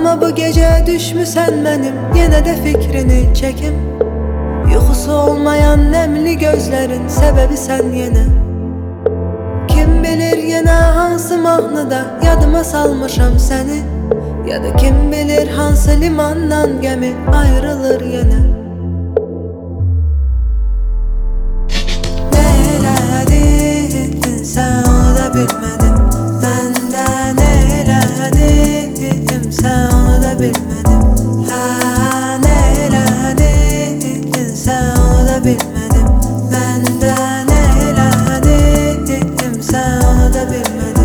Amma bu gecə düşmüsən mənim, yenə də fikrini çəkim. Yuxusu olmayan nəmli gözlərin səbəbi sən yenə. Kim bilir yenə hansı mahnıda yadıma salmışam səni, ya da kim bilir hansı limandan gəmi ayrılır yenə. Nə elədin sən onu da bilmədim, mən də nə elədim sən onu da bilmədim. Hə, nə elədin sən onu da bilmədim, mən də nə elədim sən onu da bilmədim.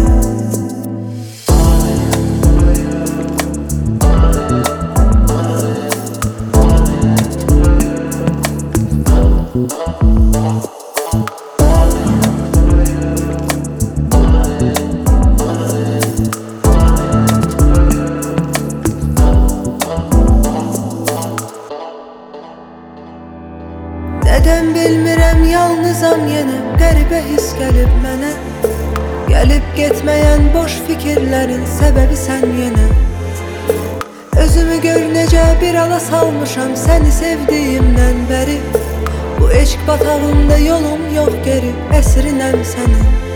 Nədən bilmirəm, yalnızam yenə, qəribə his gəlib mənə. Gəlib getməyən boş fikirlərin səbəbi sən yenə. Özümü gör necə bir ala salmışam səni sevdiyimdən bəri. Bu eşq batağında yolum yox geri, əsrinəm sənin.